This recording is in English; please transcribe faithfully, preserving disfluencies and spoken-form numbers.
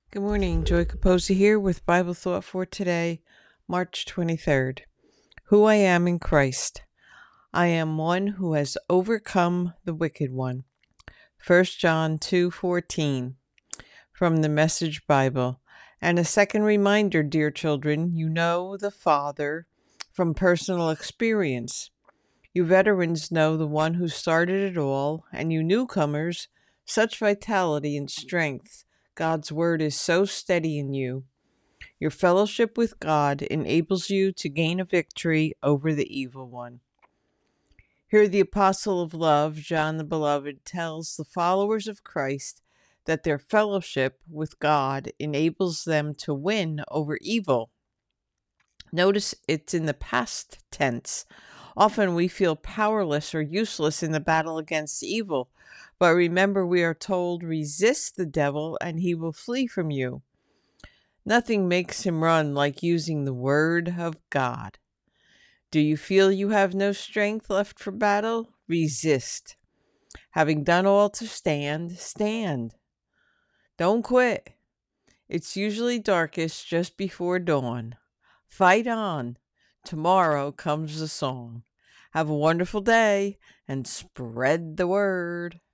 Good morning, Joy Caposa here with Bible Thought for today, March twenty-third. Who I am in Christ. I am one who has overcome the wicked one. First John two fourteen from the Message Bible. And a second reminder, dear children, you know the Father from personal experience. You veterans know the one who started it all, and you newcomers, such vitality and strength. God's word is so steady in you. Your fellowship with God enables you to gain a victory over the evil one. Here, the apostle of love, John the Beloved, tells the followers of Christ that their fellowship with God enables them to win over evil. Notice it's in the past tense. Often we feel powerless or useless in the battle against evil. But remember, we are told, resist the devil and he will flee from you. Nothing makes him run like using the word of God. Do you feel you have no strength left for battle? Resist. Having done all to stand, stand. Don't quit. It's usually darkest just before dawn. Fight on. Tomorrow comes the song. Have a wonderful day and spread the word.